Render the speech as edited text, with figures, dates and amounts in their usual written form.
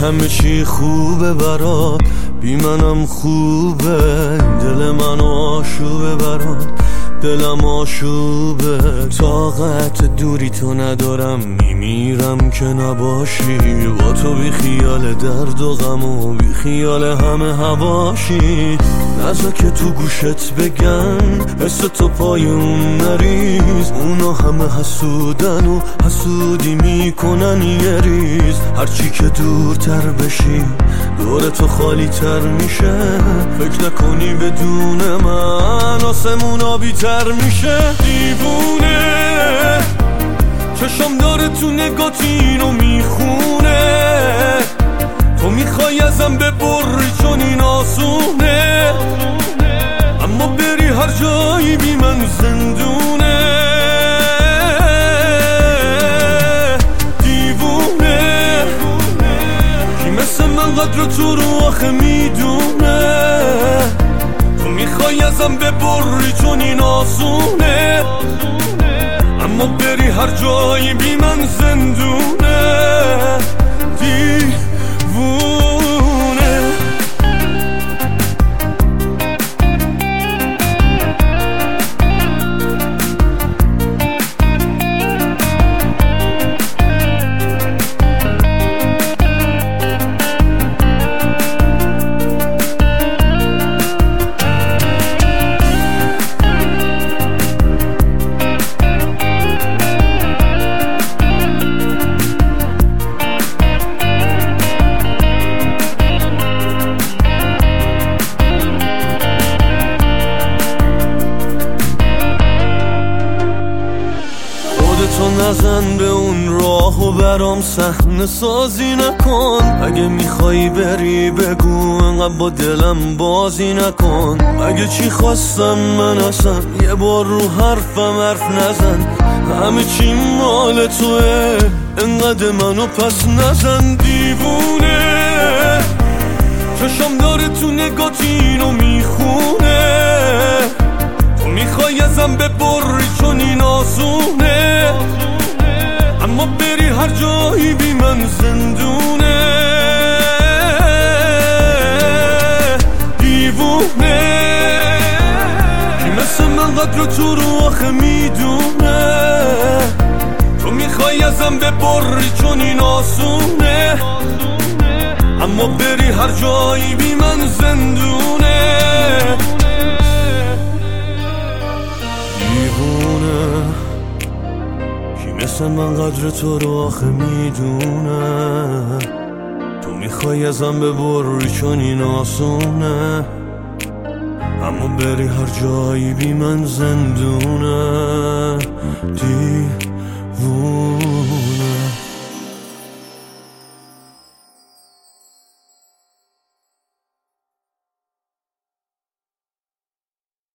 همه چی خوبه برات، بی منم خوبه، دل منو آشوبه برات، دلم آشوبه. طاقت دوری تو ندارم، میمیرم که نباشی، با تو بی خیال درد و غم و بی خیال همه هواشی. نذار که تو گوشت بگن حس تو پای اون نریز، اونا همه حسودن و حسودی میکنن یه ریز. هرچی که دورتر بشی دور تو خالی تر میشه، فکر نکنی بدون من آسمون آبی تر میشه. دیوونه چشم داره تو نگات اینو میخونه، تو میخوای ازم ببری چون این آسونه، اما بری هر جایی بی من زندونه. دیوونه کی مثل من قدر تو رو آخه میدونه، تو میخوای ازم ببری چون این آسونه، اما بری هر جایی بی من زندونه. دیوونه تو نزن به اون راه و برام صحنه سازی نکن، اگه میخوایی بری بگو انقدر با دلم بازی نکن. اگه چی خواستم من اصلا یه بار رو حرفم حرف نزن، همه چی مال توه انقدر منو پس نزن. دیوونه چشم داره تو نگات اینو میخونه، تو میخوای ازم ببری چون این آسونه، اما بری هر جایی بی من زندونه. دیوونه کی مثل من قدر تو رو آخه میدونه، تو میخوای ازم ببری چون این آسونه، اما بری هر جایی بی من زندونه. دیوونه کی مثل من قدر تو رو آخه میدونه، تو میخوای ازم ببری چون این آسونه، اما بری هر جایی بی من زندونه. دیوونه